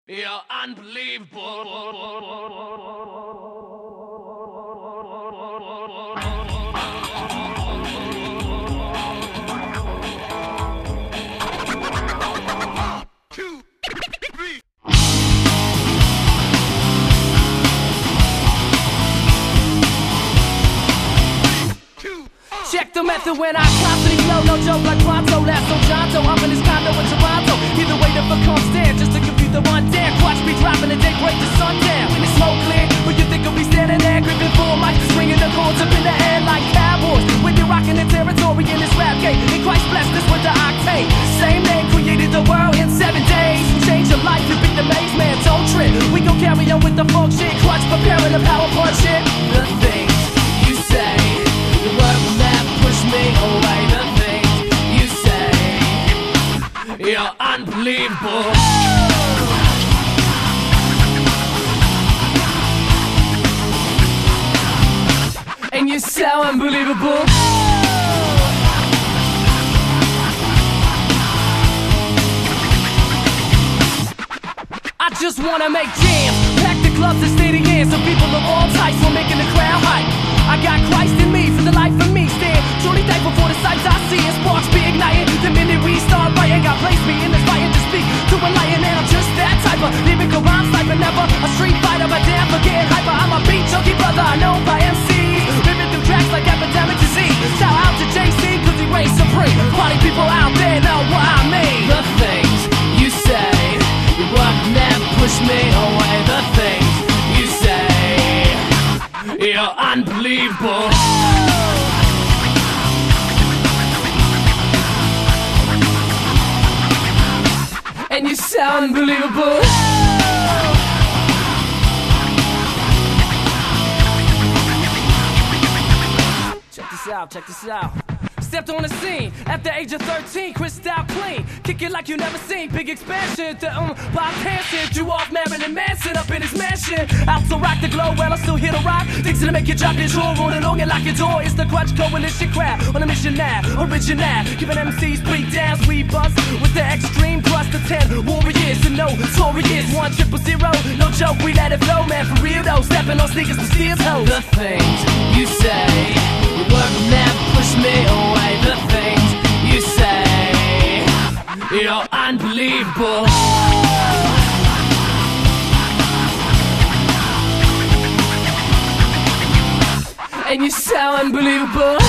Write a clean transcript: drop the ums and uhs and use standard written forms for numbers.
You're unbelievable. Check the method when I constantly flow, no joke like Pronto, Lasso Jonto, up in his condo in Toronto. Either way the fuck comes stand, just to confuse the one damn. Watch me dropping the day break the sun down. When it's smoke clear, but you think I'll be standing there, gripping full mic, swinging the chords up in the air like cowboys. When you're rocking the territory in this rap game, and Christ bless this with the octave. Same name created the world in 7 days. Change your life, you beat the maze, man, don't trip. We gon' carry on with the funk shit, clutch preparing the power punch shit. The things you say, the word will never push me away. The things you say, You're unbelievable. and you're so unbelievable. I just wanna make jams, pack the clubs and stadiums, so people of all types will making the crowd hype. I got Christ in me, for the life of me, stand truly thankful for the sights I see, and sparks be igniting. The minute we start writing, God placed me in this fighting to speak to enlighten, and I'm just that type of lyrical rhyme sniper, never a street fighter, but damn for getting hyper. I'm a beat junkie brother, I know by MC, living through tracks like epidemic disease. Shout out to JC, cause he reigns supreme. Party people out there know what I mean. The things you say, you would never push me away. The things you say, You're unbelievable. and you sound unbelievable. Check this out, check this out. Stepped on the scene at the age of 13, crystal clean, kick it like you never seen. Big expansion, the pop dancing, drew off Marilyn Manson up in his mansion. Out to rock the globe, well I'm still here to rock. Things to make you drop your jaw, rolling along and lock your door. It's the Crutch Coalition crowd on a mission now, original, giving MCs beat down, sweet bust with the extreme thrust. The 10 warriors and no notorious 100, no joke, we let it flow, man, for real though. Stepping on sneakers to steal toes. The things you say, your word will never push me away. The things you say, You're unbelievable. and you sound unbelievable.